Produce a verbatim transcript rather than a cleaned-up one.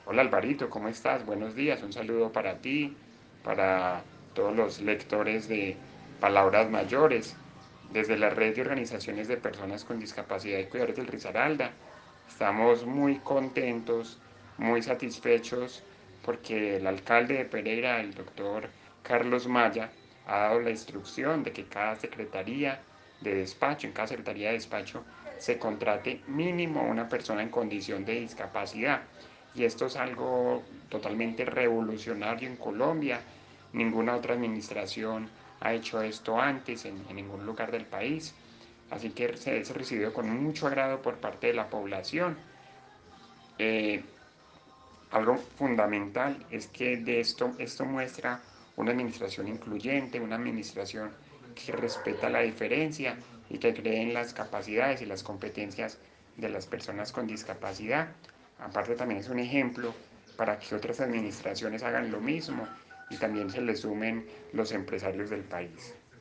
Hola Alvarito, ¿cómo estás? Buenos días, un saludo para ti, para todos los lectores de Palabras Mayores. Desde la red de organizaciones de personas con discapacidad y cuidadores del Risaralda, estamos muy contentos, muy satisfechos porque el alcalde de Pereira, el doctor Carlos Maya, ha dado la instrucción de que cada secretaría de despacho, en cada secretaría de despacho, se contrate mínimo una persona en condición de discapacidad. Y esto es algo totalmente revolucionario en Colombia. Ninguna otra administración ha hecho esto antes en, en ningún lugar del país. Así que se ha recibido con mucho agrado por parte de la población. Eh, Algo fundamental es que de esto, esto muestra una administración incluyente, una administración que respeta la diferencia y que cree en las capacidades y las competencias de las personas con discapacidad. Aparte también es un ejemplo para que otras administraciones hagan lo mismo y también se le sumen los empresarios del país.